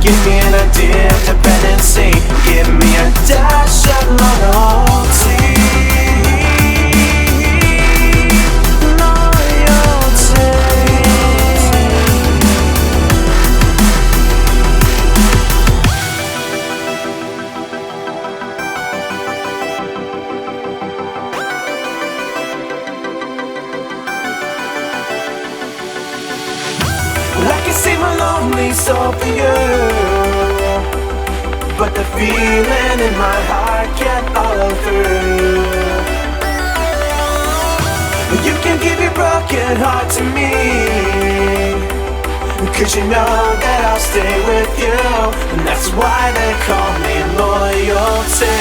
Give me an idea of dependency. Give me a dash of loyalty. I can see my lonely soul for you, but the feeling in my heart can't follow through. You can give your broken heart to me, 'cause you know that I'll stay with you, and that's why they call me loyalty.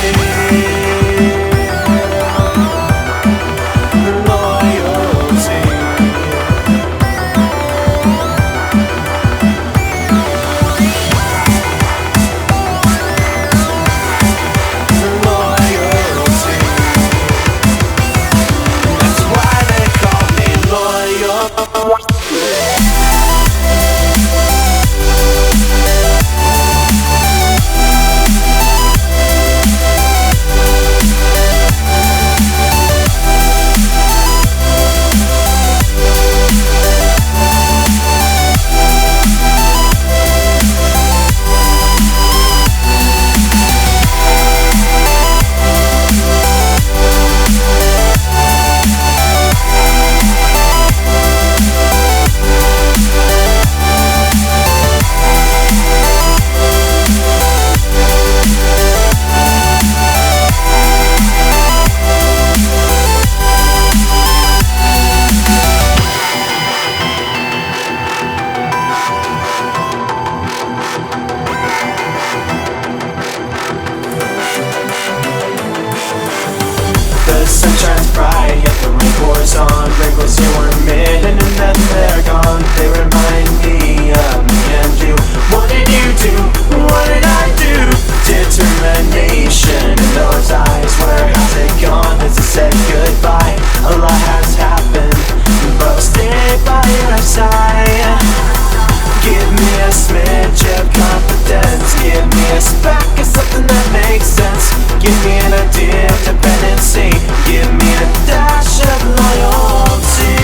The sun shines bright, yet the rain pours on. Wrinkles here were made, and then they're gone. They remind me of me and you. What did you do? What did I do? Determination in those eyes. Where has it gone? Has it said goodbye? A lot has happened, but I'll stay by your side. Give me a smidge of confidence. Give me a speck of something that makes sense. Give me an idea of dependency. Give me a dash of loyalty.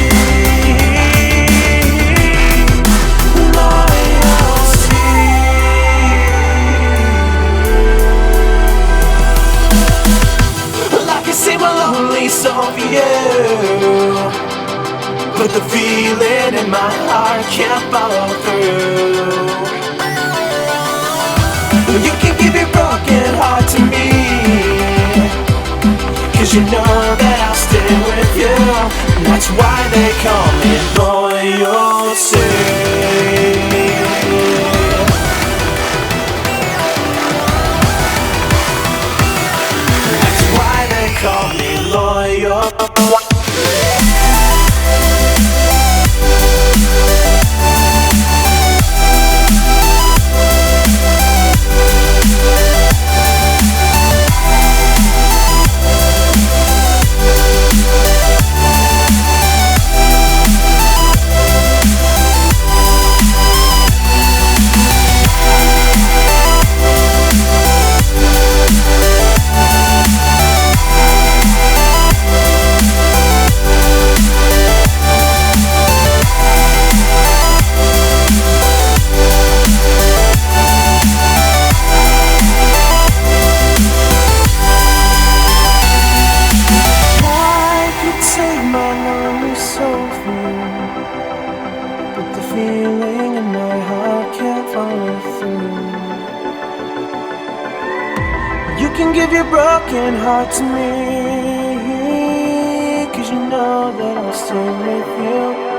Loyalty. Well, I can see my lonely soul for you, but the feeling in my heart can't follow through. You can give your broken heart to me, 'cause you know that I'll stay with you, and that's why they call me loyalty. That's why they call me loyal. But the feeling in my heart can't follow through. You can give your broken heart to me, 'cause you know that I'll stay with you.